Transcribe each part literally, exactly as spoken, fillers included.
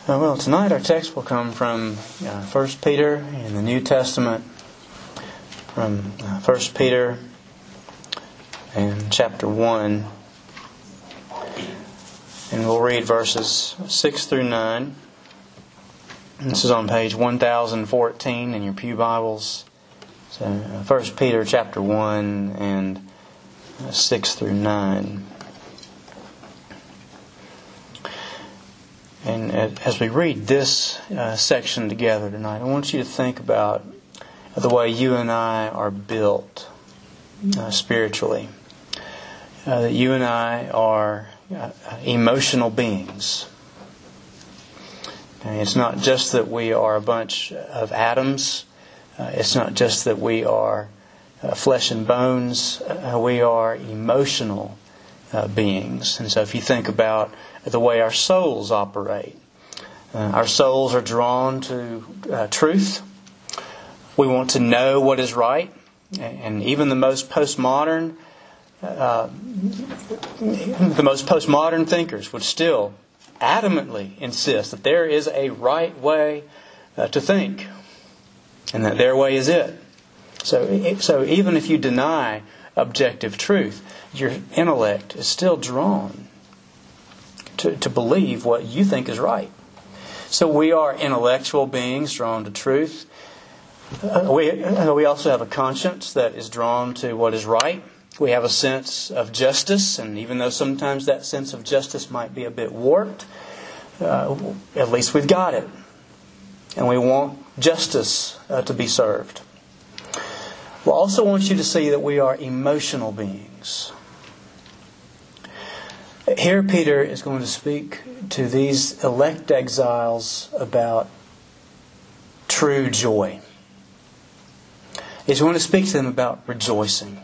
Uh, well, tonight our text will come from uh, First Peter in the New Testament, from uh, First Peter and chapter one. And we'll read verses six through nine. This is on page one thousand fourteen in your pew Bibles. So uh, First Peter chapter one and uh, six through nine. And as we read this uh, section together tonight, I want you to think about the way you and I are built uh, spiritually. Uh, that you and I are uh, emotional beings. Okay, it's not just that we are a bunch of atoms. Uh, it's not just that we are uh, flesh and bones. Uh, we are emotional uh, beings. And so if you think about the way our souls operate. Uh, our souls are drawn to uh, truth. We want to know what is right. And even the most postmodern, uh, the most postmodern thinkers would still adamantly insist that there is a right way uh, to think. And that their way is it. So, so even if you deny objective truth, your intellect is still drawn To, to believe what you think is right. So we are intellectual beings drawn to truth. Uh, we, uh, we also have a conscience that is drawn to what is right. We have a sense of justice, and even though sometimes that sense of justice might be a bit warped, uh, at least we've got it. And we want justice uh, to be served. We also want you to see that we are emotional beings. Here Peter is going to speak to these elect exiles about true joy. He's going to speak to them about rejoicing.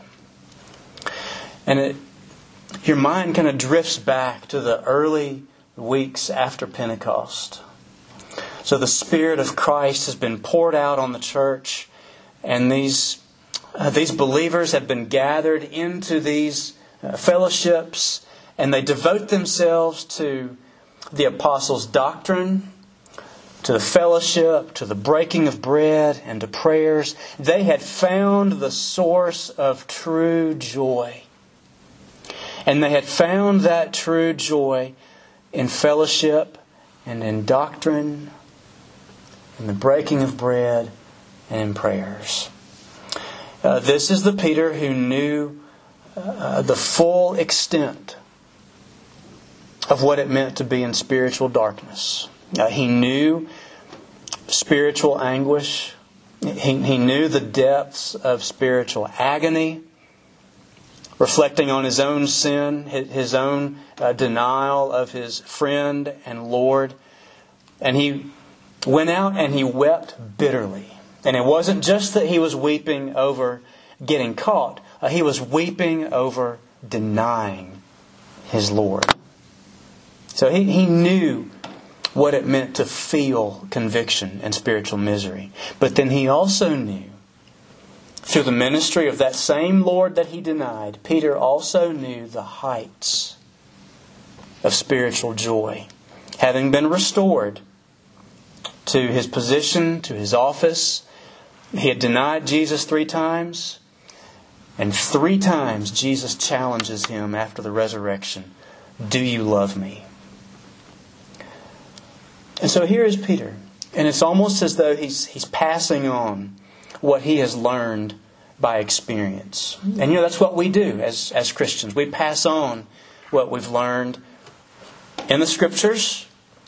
And it, your mind kind of drifts back to the early weeks after Pentecost. So the Spirit of Christ has been poured out on the church, and these, uh, these believers have been gathered into these uh, fellowships. And they devote themselves to the apostles' doctrine, to the fellowship, to the breaking of bread, and to prayers. They had found the source of true joy. And they had found that true joy in fellowship and in doctrine, in the breaking of bread, and in prayers. Uh, this is the Peter who knew uh, the full extent of what it meant to be in spiritual darkness. Uh, he knew spiritual anguish. He, he knew the depths of spiritual agony, reflecting on his own sin, his, his own uh, denial of his friend and Lord. And he went out and he wept bitterly. And it wasn't just that he was weeping over getting caught. Uh, he was weeping over denying his Lord. So he, he knew what it meant to feel conviction and spiritual misery. But then he also knew, through the ministry of that same Lord that he denied, Peter also knew the heights of spiritual joy. Having been restored to his position, to his office, he had denied Jesus three times. And three times Jesus challenges him after the resurrection. Do you love me? And so here is Peter. And it's almost as though he's he's passing on what he has learned by experience. And you know, that's what we do as, as Christians. We pass on what we've learned in the Scriptures.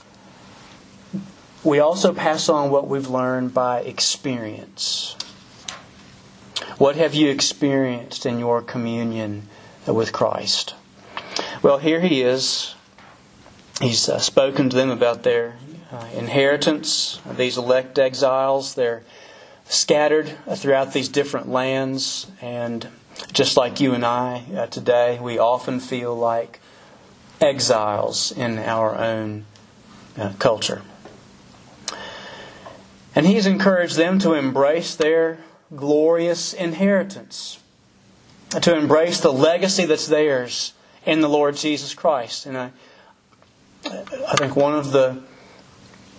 We also pass on what we've learned by experience. What have you experienced in your communion with Christ? Well, here he is. He's uh, spoken to them about their uh, inheritance. These elect exiles, they're scattered throughout these different lands. And just like you and I uh, today, we often feel like exiles in our own uh, culture. And he's encouraged them to embrace their glorious inheritance, to embrace the legacy that's theirs in the Lord Jesus Christ. And I, I think one of the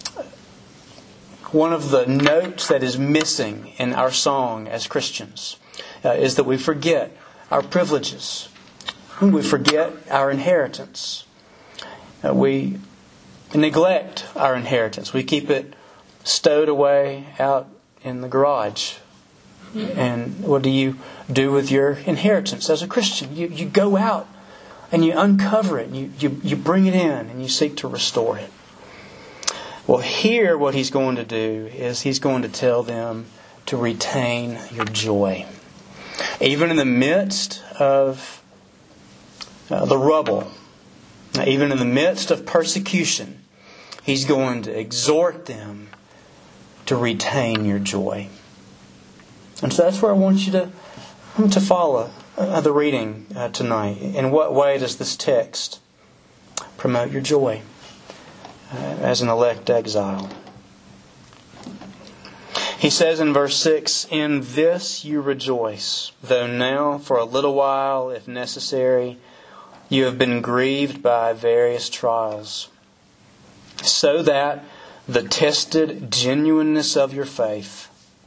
one of the notes that is missing in our song as Christians uh, is that we forget our privileges. We forget our inheritance. Uh, we neglect our inheritance. We keep it stowed away out in the garage. And what do you do with your inheritance as a Christian? You you go out and you uncover it. And you, you, you bring it in and you seek to restore it. Well, here what he's going to do is he's going to tell them to retain your joy. Even in the midst of uh, the rubble, even in the midst of persecution, he's going to exhort them to retain your joy. And so that's where I want you to, to follow uh, the reading uh, tonight. In what way does this text promote your joy uh, as an elect exile? He says in verse six, "In this you rejoice, though now for a little while, if necessary, you have been grieved by various trials, so that the tested genuineness of your faith,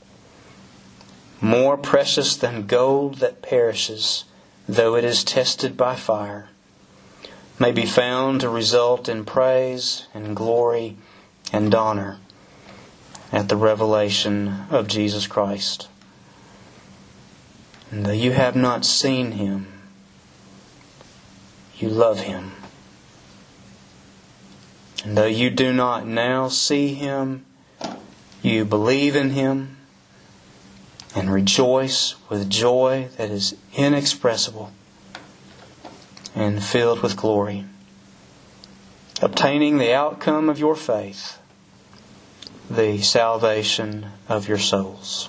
more precious than gold that perishes, though it is tested by fire, may be found to result in praise and glory and honor at the revelation of Jesus Christ. And though you have not seen Him, you love Him. And though you do not now see Him, you believe in Him and rejoice with joy that is inexpressible and filled with glory, obtaining the outcome of your faith, the salvation of your souls."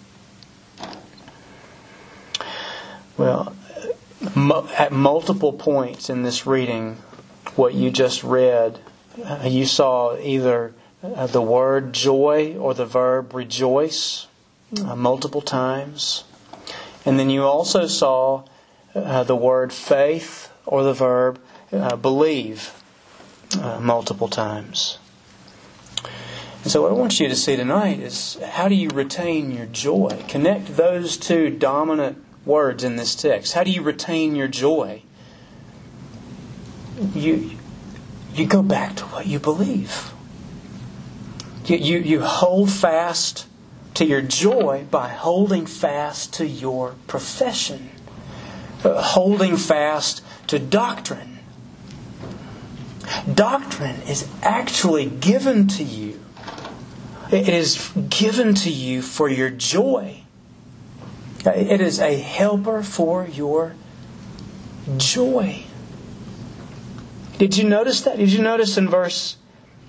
Well, at multiple points in this reading, what you just read, you saw either the word joy or the verb rejoice Uh, multiple times. And then you also saw uh, the word faith or the verb uh, believe uh, multiple times. And so what I want you to see tonight is, how do you retain your joy? Connect those two dominant words in this text. How do you retain your joy? You you go back to what you believe. You you, you hold fast to your joy by holding fast to your profession, uh, holding fast to doctrine. Doctrine is actually given to you. It is given to you for your joy. It is a helper for your joy. Did you notice that? Did you notice in verse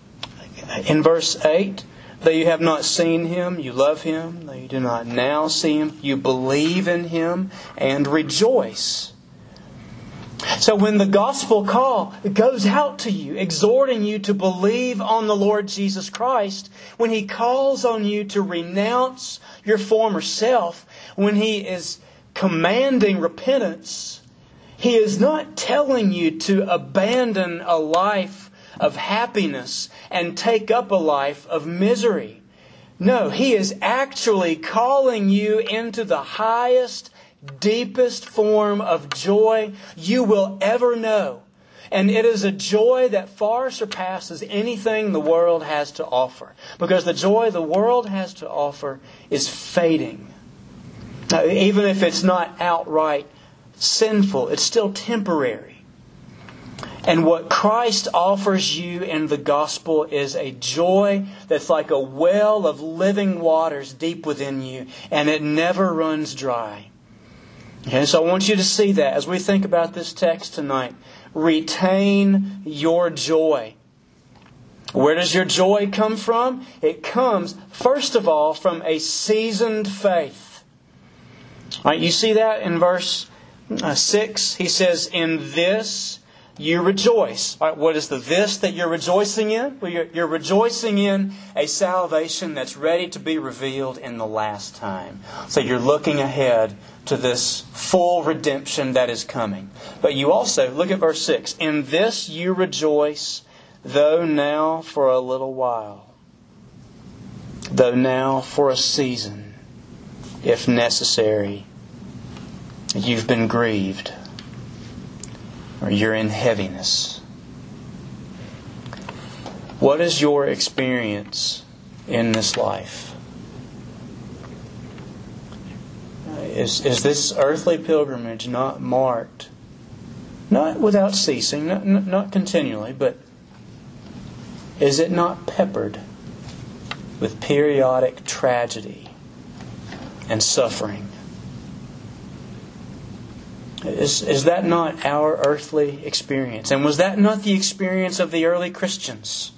in verse eight? Though you have not seen Him, you love Him. Though you do not now see Him, you believe in Him and rejoice. So when the gospel call goes out to you, exhorting you to believe on the Lord Jesus Christ, when He calls on you to renounce your former self, when He is commanding repentance, He is not telling you to abandon a life of happiness and take up a life of misery. No, He is actually calling you into the highest, deepest form of joy you will ever know. And it is a joy that far surpasses anything the world has to offer. Because the joy the world has to offer is fading. Now, even if it's not outright sinful, it's still temporary. And what Christ offers you in the gospel is a joy that's like a well of living waters deep within you, and it never runs dry. Okay, so I want you to see that as we think about this text tonight. Retain your joy. Where does your joy come from? It comes, first of all, from a seasoned faith. All right, you see that in verse six? He says, "In this you rejoice." All right, what is the this that you're rejoicing in? Well, you're, you're rejoicing in a salvation that's ready to be revealed in the last time. So you're looking ahead to this full redemption that is coming. But you also, look at verse six. "In this you rejoice, though now for a little while." though now for a season, if necessary, you've been grieved, or you're in heaviness. What is your experience in this life? Is, is this earthly pilgrimage not marked, not without ceasing, not, not continually, but is it not peppered with periodic tragedy and suffering? Is, is that not our earthly experience? And was that not the experience of the early Christians?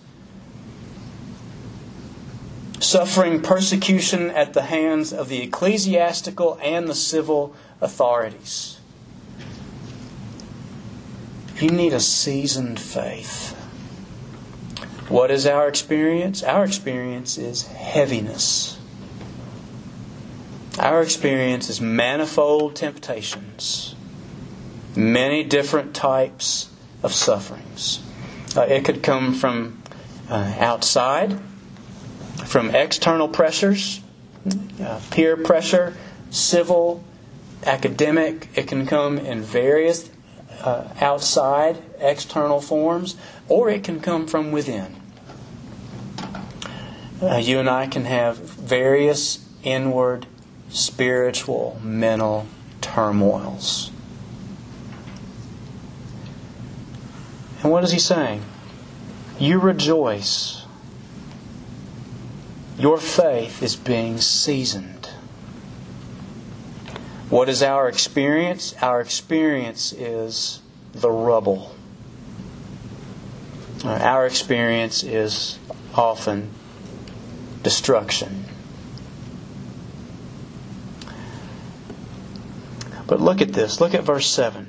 Suffering persecution at the hands of the ecclesiastical and the civil authorities. You need a seasoned faith. What is our experience? Our experience is heaviness. Our experience is manifold temptations. Many different types of sufferings. Uh, it could come from uh, outside, from external pressures, uh, peer pressure, civil, academic. It can come in various uh, outside, external forms, or it can come from within. Uh, you and I can have various inward, spiritual, mental turmoils. And what is he saying? You rejoice. Your faith is being seasoned. What is our experience? Our experience is the rubble. Our experience is often destruction. But look at this. Look at verse seven.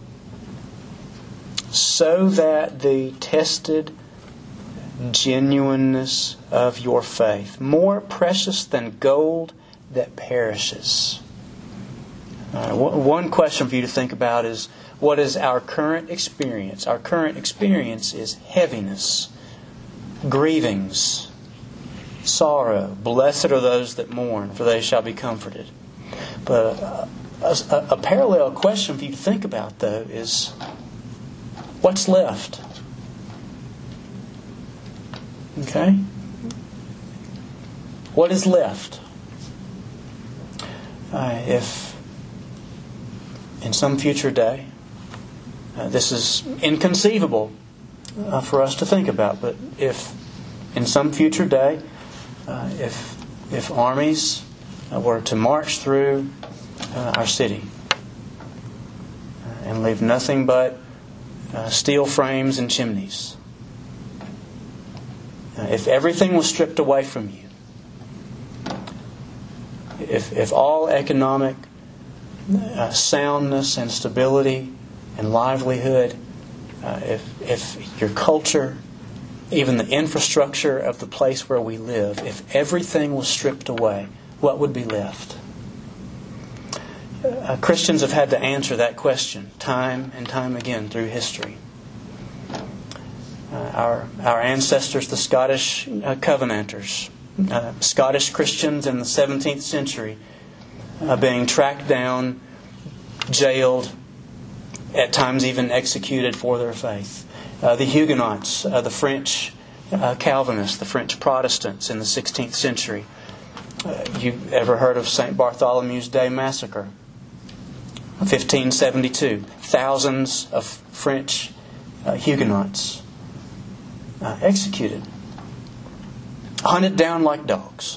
So that the tested genuineness of your faith, more precious than gold that perishes. Uh, one question for you to think about is, what is our current experience? Our current experience is heaviness, grievings, sorrow. Blessed are those that mourn, for they shall be comforted. But a, a, a parallel question for you to think about, though, is what's left? Okay? What is left? Uh, if in some future day, uh, this is inconceivable uh, for us to think about, but if in some future day, uh, if if armies uh, were to march through uh, our city uh, and leave nothing but uh, steel frames and chimneys, uh, if everything was stripped away from you, if if all economic uh, soundness and stability and livelihood, uh, if if your culture, even the infrastructure of the place where we live, if everything was stripped away, what would be left? Uh, Christians have had to answer that question time and time again through history. Uh, our our ancestors, the Scottish uh, Covenanters, uh, Scottish Christians in the seventeenth century, uh, being tracked down, jailed, at times even executed for their faith. Uh, the Huguenots, uh, the French uh, Calvinists, the French Protestants in the sixteenth century. Uh, you've ever heard of Saint Bartholomew's Day Massacre? fifteen seventy-two. Thousands of French uh, Huguenots uh, executed. Hunted down like dogs.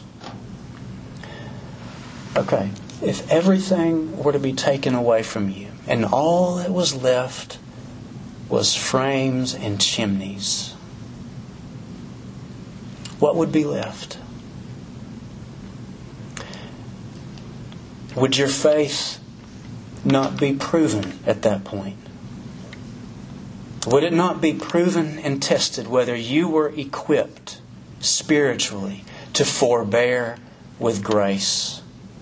Okay, if everything were to be taken away from you, and all that was left was frames and chimneys, what would be left? Would your faith not be proven at that point? Would it not be proven and tested whether you were equipped spiritually to forbear with grace?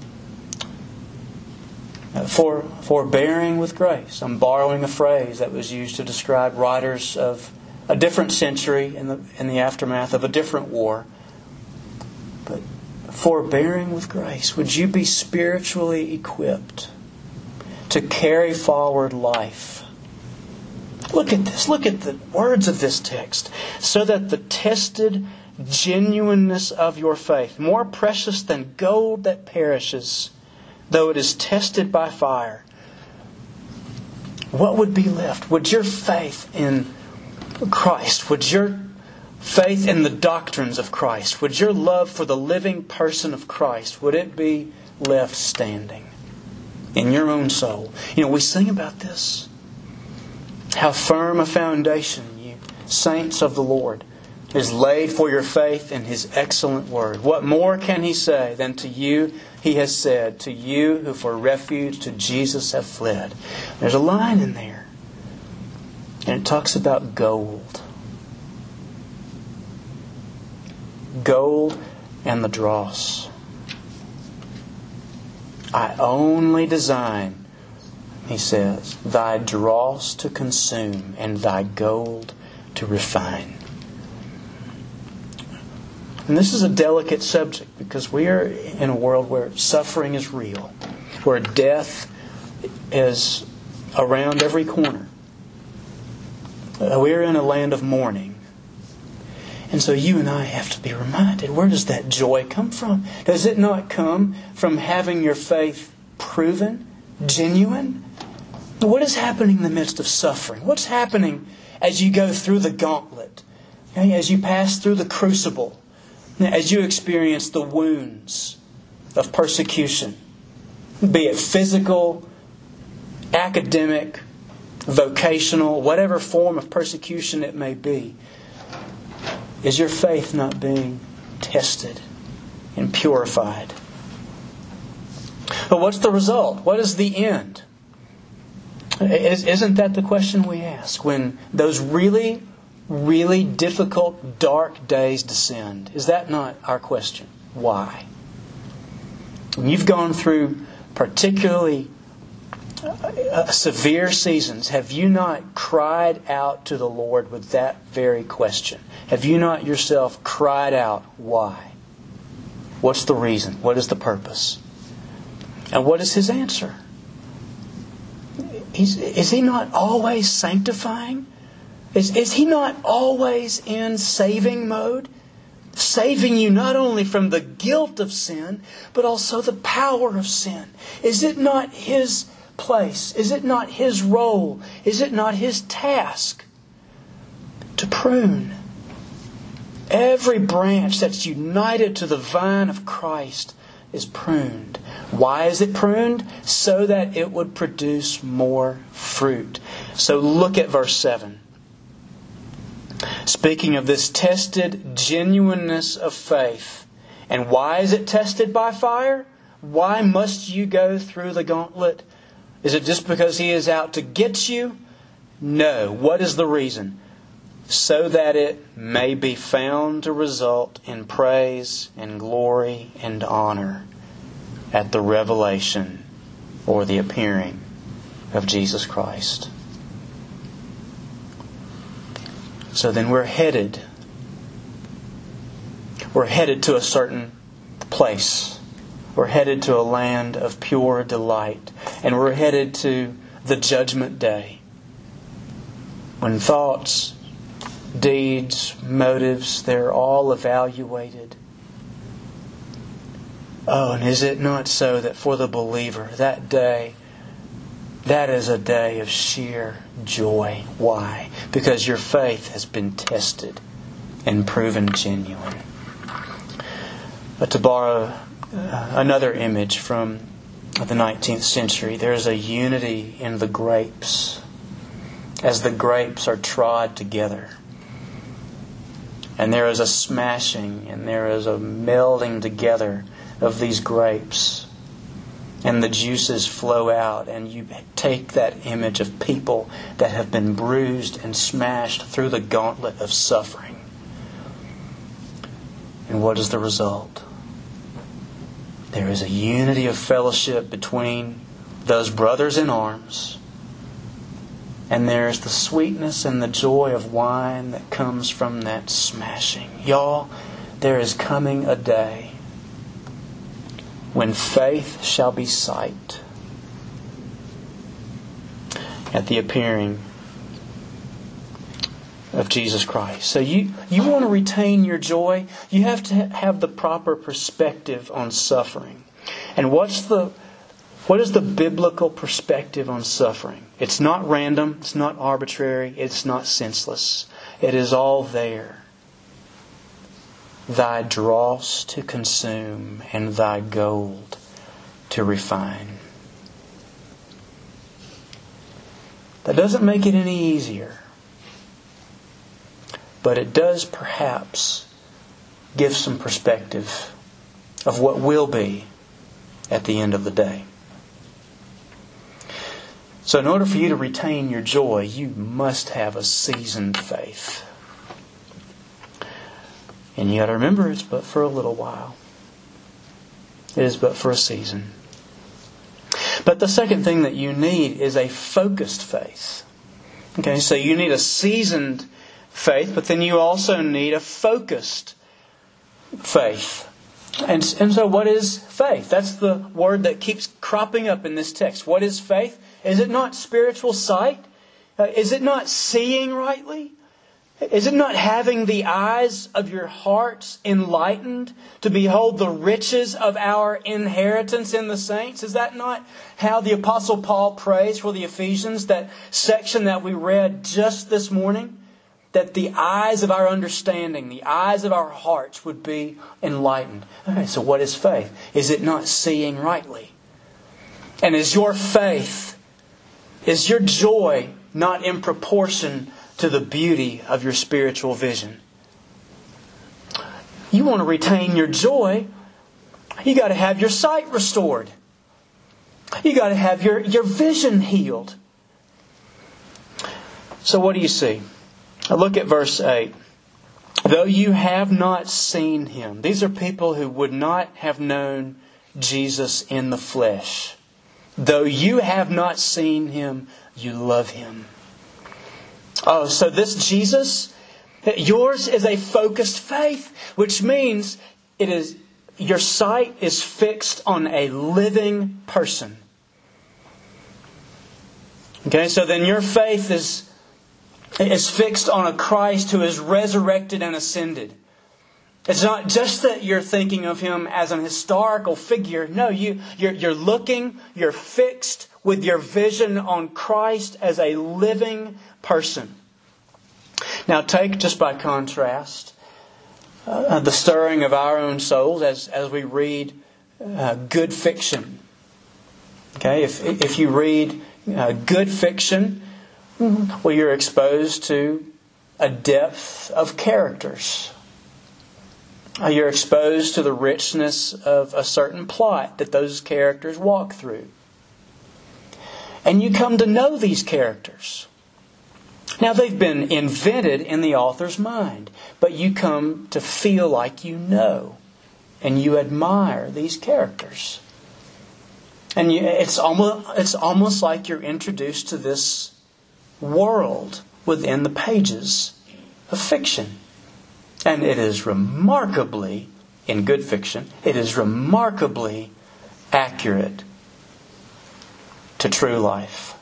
For forbearing with grace. I'm borrowing a phrase that was used to describe writers of a different century in the in the aftermath of a different war. But forbearing with grace? Would you be spiritually equipped to carry forward life? Look at this. Look at the words of this text. So that the tested genuineness of your faith, more precious than gold that perishes, though it is tested by fire. What would be left? Would your faith in Christ, would your faith in the doctrines of Christ, would your love for the living person of Christ, would it be left standing in your own soul? You know, we sing about this. How firm a foundation, you saints of the Lord, is laid for your faith in His excellent Word. What more can He say than to you He has said, to you who for refuge to Jesus have fled? There's a line in there, and it talks about gold. Gold and the dross. I only design, he says, thy dross to consume and thy gold to refine. And this is a delicate subject because we are in a world where suffering is real, where death is around every corner. We are in a land of mourning. And so you and I have to be reminded, where does that joy come from? Does it not come from having your faith proven, genuine? What is happening in the midst of suffering? What's happening as you go through the gauntlet? As you pass through the crucible? As you experience the wounds of persecution? Be it physical, academic, vocational, whatever form of persecution it may be. Is your faith not being tested and purified? But what's the result? What is the end? Isn't that the question we ask when those really, really difficult, dark days descend? Is that not our question? Why? When you've gone through particularly uh, severe seasons, have you not cried out to the Lord with that very question? Have you not yourself cried out, why? What's the reason? What is the purpose? And what is His answer? He's, is He not always sanctifying? Is, is He not always in saving mode? Saving you not only from the guilt of sin, but also the power of sin. Is it not His place? Is it not His role? Is it not His task to prune? Every branch that's united to the vine of Christ is pruned. Why is it pruned? So that it would produce more fruit. So look at verse seven. Speaking of this tested genuineness of faith. And why is it tested by fire? Why must you go through the gauntlet? Is it just because He is out to get you? No. What is the reason? So that it may be found to result in praise and glory and honor at the revelation or the appearing of Jesus Christ. So then we're headed. We're headed to a certain place. We're headed to a land of pure delight. And we're headed to the judgment day. When thoughts, deeds, motives, they're all evaluated. Oh, and is it not so that for the believer, that day, that is a day of sheer joy? Why? Because your faith has been tested and proven genuine. But to borrow uh, another image from the nineteenth century, there is a unity in the grapes as the grapes are trod together. And there is a smashing and there is a melding together of these grapes. And the juices flow out, and you take that image of people that have been bruised and smashed through the gauntlet of suffering. And what is the result? There is a unity of fellowship between those brothers in arms. And there's the sweetness and the joy of wine that comes from that smashing. Y'all, there is coming a day when faith shall be sight at the appearing of Jesus Christ. So you, you want to retain your joy, you have to have the proper perspective on suffering. And what's the what is the biblical perspective on suffering? It's not random, it's not arbitrary, it's not senseless. It is all there. Thy dross to consume and thy gold to refine. That doesn't make it any easier. But it does perhaps give some perspective of what will be at the end of the day. So in order for you to retain your joy, you must have a seasoned faith. And you got to remember, it's but for a little while. It is but for a season. But the second thing that you need is a focused faith. Okay, so you need a seasoned faith, but then you also need a focused faith. And, and so what is faith? That's the word that keeps cropping up in this text. What is faith? Is it not spiritual sight? Uh, is it not seeing rightly? Is it not having the eyes of your hearts enlightened to behold the riches of our inheritance in the saints? Is that not how the Apostle Paul prays for the Ephesians, that section that we read just this morning? That the eyes of our understanding, the eyes of our hearts would be enlightened. Okay, so what is faith? Is it not seeing rightly? And is your faith, is your joy not in proportion to the beauty of your spiritual vision? You want to retain your joy, you got to have your sight restored. You got to have your, your vision healed. So what do you see? Look at verse eight. Though you have not seen Him. These are people who would not have known Jesus in the flesh. Though you have not seen Him, you love Him. Oh, so this Jesus, yours is a focused faith, which means it is your sight is fixed on a living person. Okay, so then your faith is is fixed on a Christ who is resurrected and ascended. It's not just that you're thinking of Him as an historical figure. No, you, you're, you're looking, you're fixed with your vision on Christ as a living person. Now take, just by contrast, uh, the stirring of our own souls as, as we read uh, good fiction. Okay, if, if you read uh, good fiction, well, you're exposed to a depth of characters. You're exposed to the richness of a certain plot that those characters walk through. And you come to know these characters. Now, they've been invented in the author's mind, but you come to feel like you know, and you admire these characters. And you, it's almost it's almost like you're introduced to this world within the pages of fiction. And it is remarkably, in good fiction, it is remarkably accurate to true life.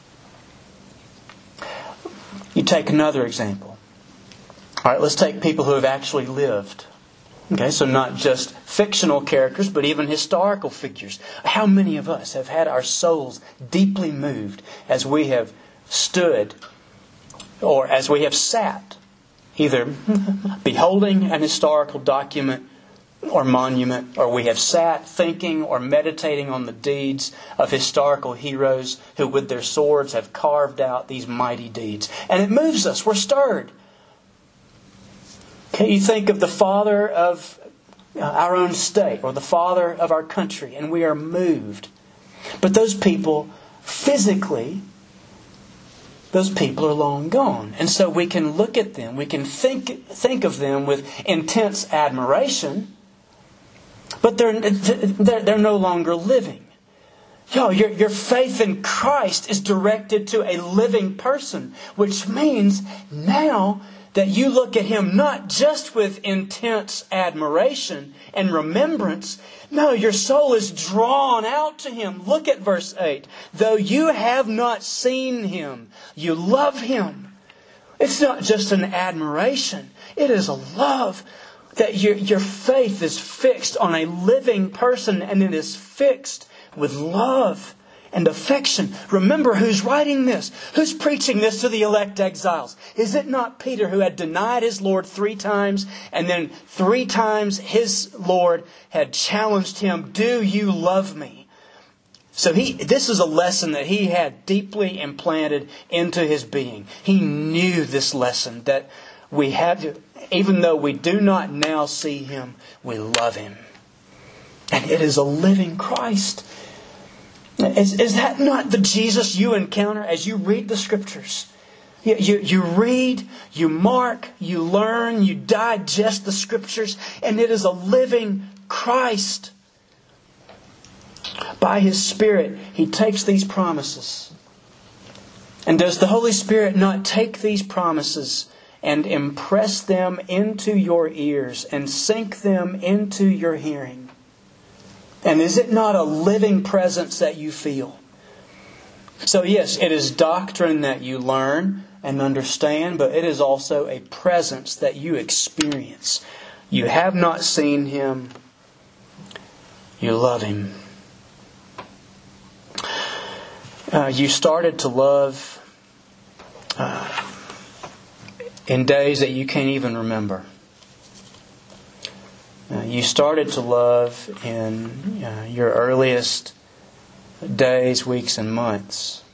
You take another example. All right, let's take people who have actually lived. Okay, so not just fictional characters, but even historical figures. How many of us have had our souls deeply moved as we have stood or as we have sat, either beholding an historical document or monument, or we have sat thinking or meditating on the deeds of historical heroes who with their swords have carved out these mighty deeds. And it moves us. We're stirred. Can you think of the father of our own state or the father of our country, and we are moved. But those people, physically, those people are long gone. And so we can look at them, we can think think of them with intense admiration, but they're they're, they're no longer living. Yo, your, your faith in Christ is directed to a living person, which means now that you look at Him not just with intense admiration and remembrance. No, your soul is drawn out to Him. Look at verse eight. Though you have not seen Him, you love Him. It's not just an admiration. It is a love that your, your faith is fixed on a living person, and it is fixed with love and affection. Remember who's writing this. Who's preaching this to the elect exiles? Is it not Peter, who had denied his Lord three times, and then three times his Lord had challenged him, do you love me? So he, this is a lesson that he had deeply implanted into his being. He knew this lesson, that we have to, even though we do not now see Him, we love Him. And it is a living Christ. Is, is that not the Jesus you encounter as you read the Scriptures? You, you, you read, you mark, you learn, you digest the Scriptures, and it is a living Christ. By His Spirit, He takes these promises. And does the Holy Spirit not take these promises and impress them into your ears and sink them into your hearing? And is it not a living presence that you feel? So yes, it is doctrine that you learn and understand, but it is also a presence that you experience. You have not seen Him. You love Him. Uh, you started to love uh, in days that you can't even remember. Uh, you started to love in uh, your earliest days, weeks, and months.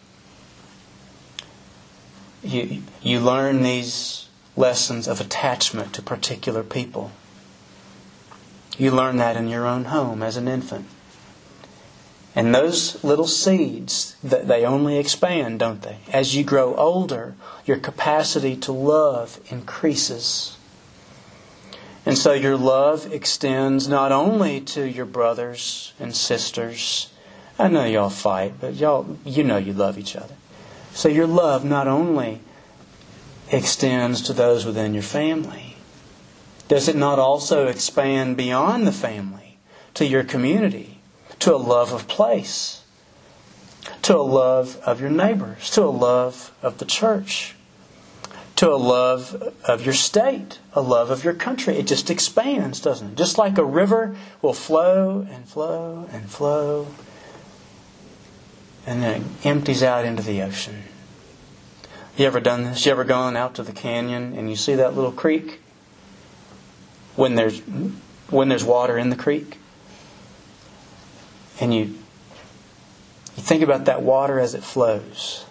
You, you learn these lessons of attachment to particular people. You learn that in your own home as an infant. And those little seeds, they only expand, don't they? As you grow older, your capacity to love increases. And so your love extends not only to your brothers and sisters. I know y'all fight, but y'all, you know you love each other. So your love not only extends to those within your family. Does it not also expand beyond the family to your community? To a love of place, to a love of your neighbors, to a love of the church, to a love of your state, a love of your country. It just expands, doesn't it? Just like a river will flow and flow and flow, and then it empties out into the ocean. You ever done this? You ever gone out to the canyon and you see that little creek? When there's when there's water in the creek? And you, you think about that water as it flows.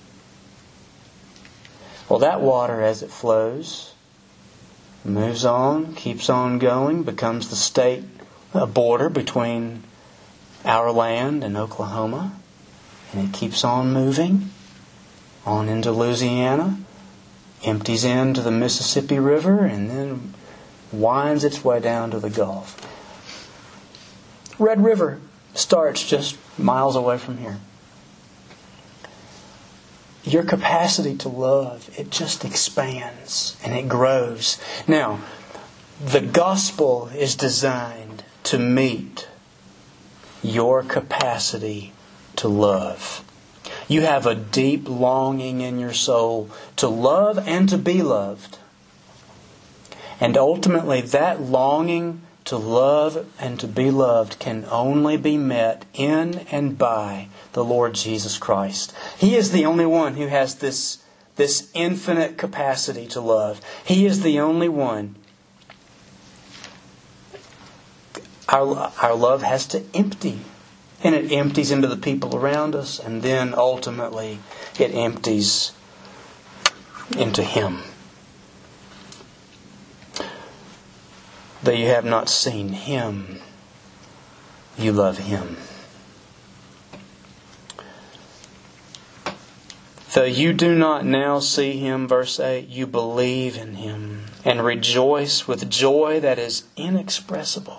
Well, that water as it flows moves on, keeps on going, becomes the state border between our land and Oklahoma. And it keeps on moving on into Louisiana, empties into the Mississippi River, and then winds its way down to the Gulf. Red River starts just miles away from here. Your capacity to love, it just expands and it grows. Now, the gospel is designed to meet your capacity to love. You have a deep longing in your soul to love and to be loved. And ultimately, that longing to love and to be loved can only be met in and by the Lord Jesus Christ. He is the only one who has this, this infinite capacity to love. He is the only one. Our, our love has to empty. And it empties into the people around us. And then ultimately it empties into Him. Though you have not seen Him, you love Him. Though you do not now see Him, verse eight, you believe in Him and rejoice with joy that is inexpressible.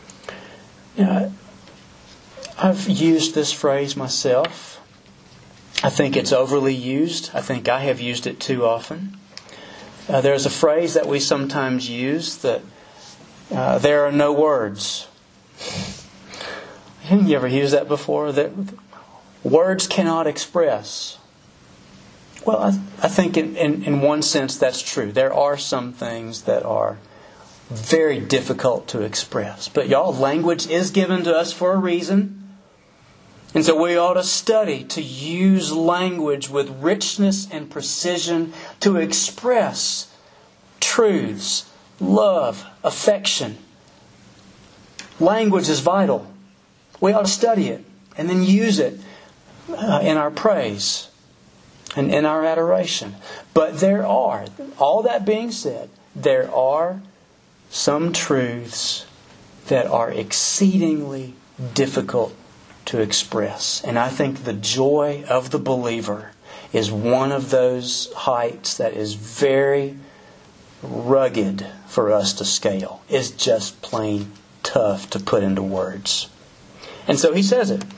You know, I've used this phrase myself. I think it's overly used. I think I have used it too often. Uh, there's a phrase that we sometimes use that uh, there are no words. Haven't you ever used that before? That words cannot express. Well, I, I think in, in, in one sense that's true. There are some things that are very difficult to express. But y'all, language is given to us for a reason. And so we ought to study to use language with richness and precision to express truths, love, affection. Language is vital. We ought to study it and then use it uh, in our praise and in our adoration. But there are, all that being said, there are some truths that are exceedingly difficult to express. And I think the joy of the believer is one of those heights that is very rugged for us to scale. It's just plain tough to put into words. And so he says it.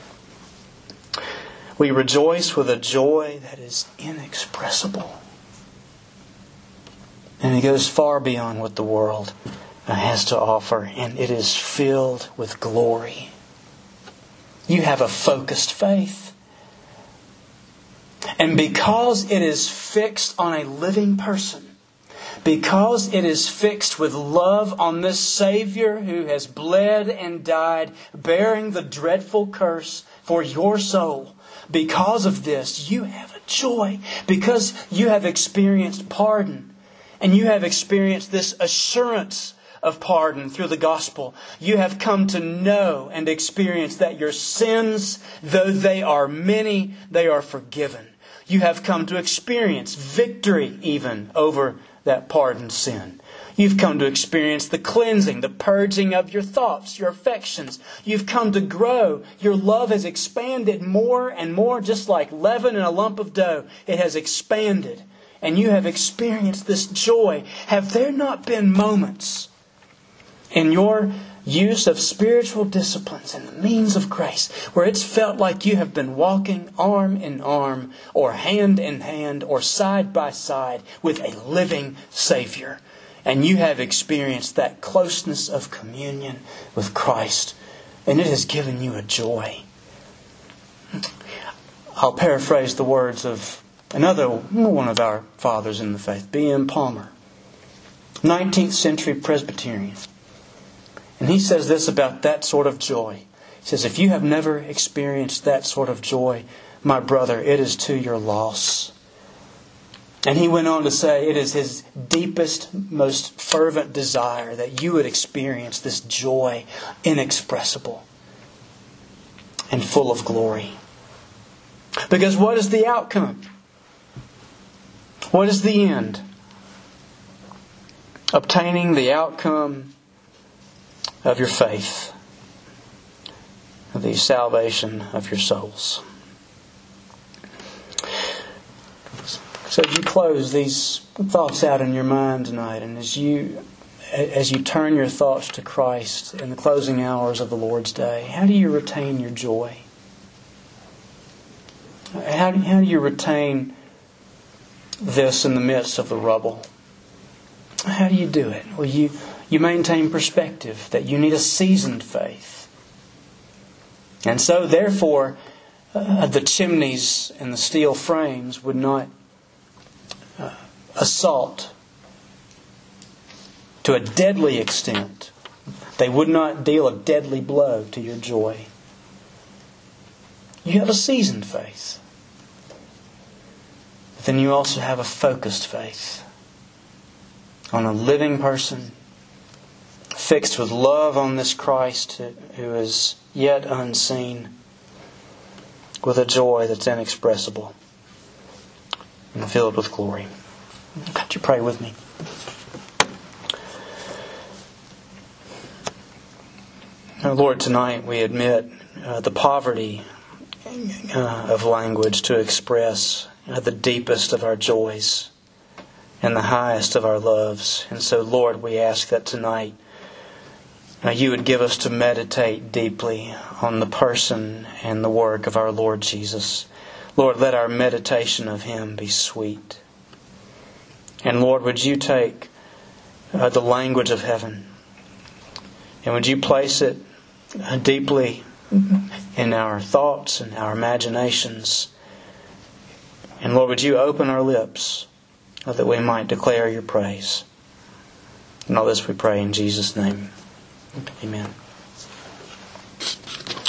We rejoice with a joy that is inexpressible. And it goes far beyond what the world has to offer. And it is filled with glory. You have a focused faith. And because it is fixed on a living person, because it is fixed with love on this Savior who has bled and died, bearing the dreadful curse for your soul, because of this, you have a joy. Because you have experienced pardon, and you have experienced this assurance of pardon through the gospel. You have come to know and experience that your sins, though they are many, they are forgiven. You have come to experience victory even over that pardoned sin. You've come to experience the cleansing, the purging of your thoughts, your affections. You've come to grow. Your love has expanded more and more, just like leaven in a lump of dough. It has expanded. And you have experienced this joy. Have there not been moments in your use of spiritual disciplines and the means of grace where it's felt like you have been walking arm in arm or hand in hand or side by side with a living Savior, and you have experienced that closeness of communion with Christ, and it has given you a joy? I'll paraphrase the words of another one of our fathers in the faith, B M Palmer, nineteenth century Presbyterian. And he says this about that sort of joy. He says, if you have never experienced that sort of joy, my brother, it is to your loss. And he went on to say, it is his deepest, most fervent desire that you would experience this joy inexpressible and full of glory. Because what is the outcome? What is the end? Obtaining the outcome of your faith, of the salvation of your souls. So as you close these thoughts out in your mind tonight, and as you as you turn your thoughts to Christ in the closing hours of the Lord's Day, how do you retain your joy? How do, how do you retain this in the midst of the rubble? How do you do it? Well, you You maintain perspective that you need a seasoned faith. And so, therefore, uh, the chimneys and the steel frames would not uh, assault to a deadly extent. They would not deal a deadly blow to your joy. You have a seasoned faith. But then you also have a focused faith on a living person, fixed with love on this Christ who is yet unseen, with a joy that's inexpressible and filled with glory. Could you pray with me? Now, Lord, tonight we admit uh, the poverty uh, of language to express uh, the deepest of our joys and the highest of our loves. And so, Lord, we ask that tonight Uh, you would give us to meditate deeply on the person and the work of our Lord Jesus. Lord, let our meditation of Him be sweet. And Lord, would You take uh, the language of heaven, and would You place it uh, deeply in our thoughts and our imaginations. And Lord, would You open our lips uh, that we might declare Your praise. And all this we pray in Jesus' name. Amen.